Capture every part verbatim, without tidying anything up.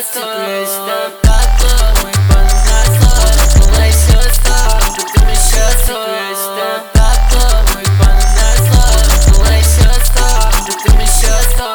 Теперь с тобой мой понравился, была еще сто, ты мне счастлив. Теперь с тобой мой понравился, была еще сто, ты мне счастлив.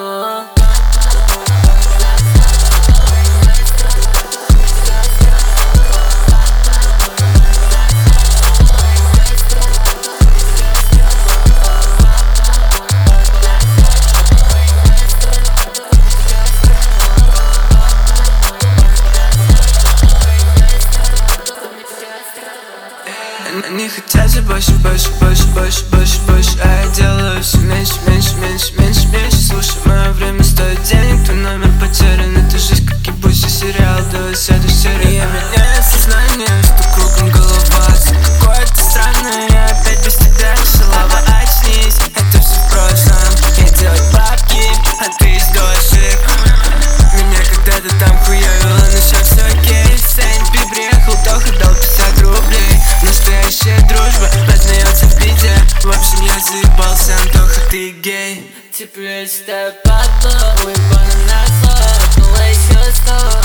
Они хотят все больше, больше, больше, больше, больше, больше, а я делаю все меньше, меньше, меньше, меньше, меньше. Слушай, мое время стоит денег, твой номер потерян. Это жизнь, как ебучий сериал, давай сядешь в серию. Я меняю сознание, что кругом голова. Все какое-то странное, я опять без тебя решила. Очнись, это все в прошлом. Я делаю бабки, а ты из дождик. Меня когда-то там хуёвило, но сейчас все окей. Сэнь приехал, Тоха дал пятьдесят рублей. Настоящая дружба познается в беде. В общем, я заебался, Антоха, ты гей. Теперь с тобой мой понравился, была еще сто.